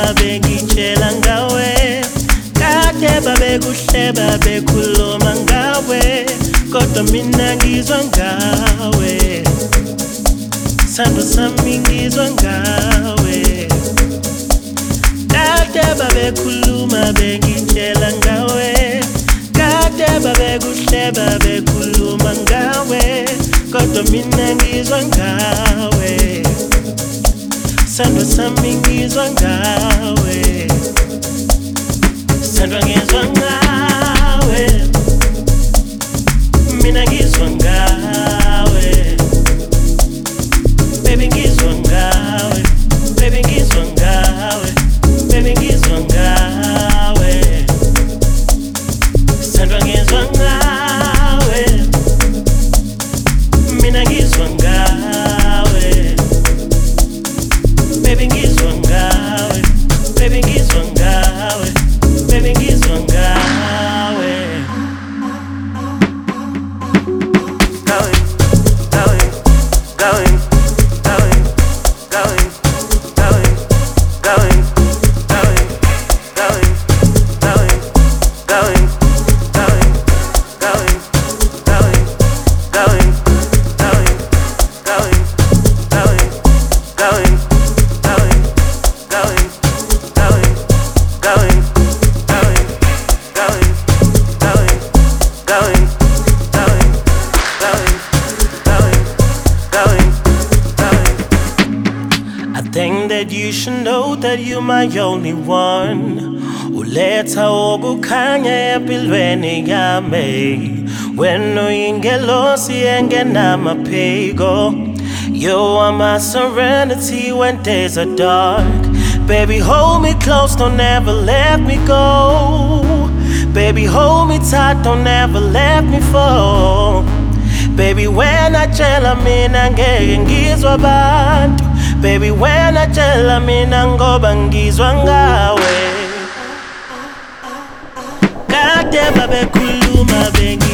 bengitshela ngawe, kade babekuhleba bekhuluma ngawe, kodwa mina ngizwa ngawe, sando sami ngizwa ngawe. Kade babekhuluma bengitshela ngawe, kade babekuhleba bekhuluma ngawe, kodwa mina ngizwa ngawe, sando sami ngizwa ngawe, sando ngizwa ngawe, mina ngizwa ngawe, baby ngizwa ngawe, baby ngizwa ngawe, baby ngizwa ngawe, sando ngizwa ngawe, mina ngizwa ngawe, baby ngizwa ngawe, baby ngizwa ngawe, baby ngizwa ngawe. I think that you should know that you're my only one. Uletha okukhanya empilweni yami, wena uyingelosi engenamaphiko. You are my serenity when days are dark. Baby, hold me close, don't ever let me go. Baby, hold me tight, don't ever let me fall. Baby, when I tell mina ngeke ngizwa abantu. Baby, when I tell mina ngoba ngizwa ngawe. Kade babekhuluma bengi